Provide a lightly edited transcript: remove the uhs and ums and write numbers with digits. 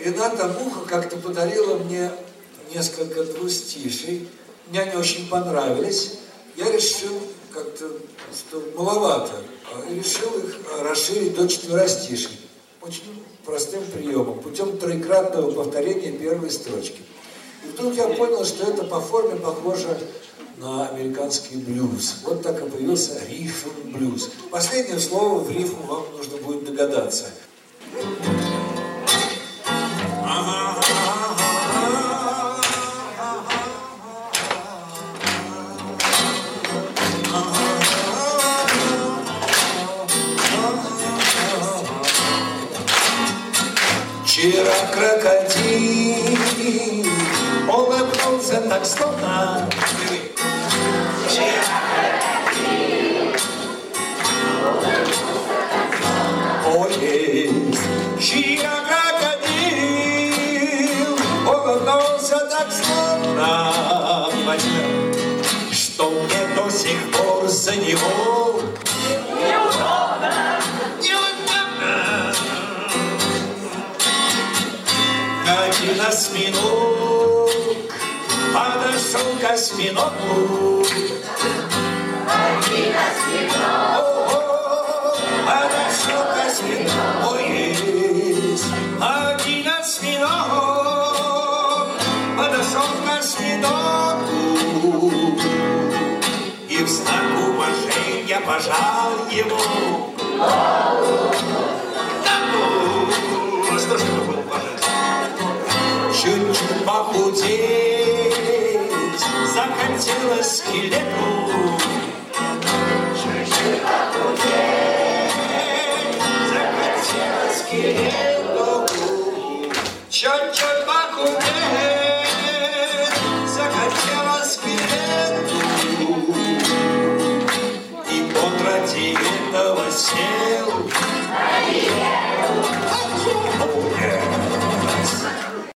Рената Муха как-то подарила мне несколько двустишей. Мне они очень понравились. Я решил как-то, что маловато. И решил их расширить до четверостишей. Очень простым приемом, путем троекратного повторения первой строчки. И вдруг я понял, что это по форме похоже на американский блюз. Вот так и появился рифм-блюз. Последнее слово в рифму вам нужно будет догадаться. Вчера крокодил улыбнулся так словно. Вчера крокодил улыбнулся так словно, что мне до сих пор за него неудобно. Один осьминог подошел к осьминогу. Один осьминог подошел к осьминогу. Один осьминог подошел к осьминогу и в знак уважения пожал ему. Что ж это было пожать? Чуть-чуть похудеть захотелось скелету. Чуть-чуть похудеть захотелось скелету. Чуть-чуть похудеть захотелось скелету. И он ради этого сел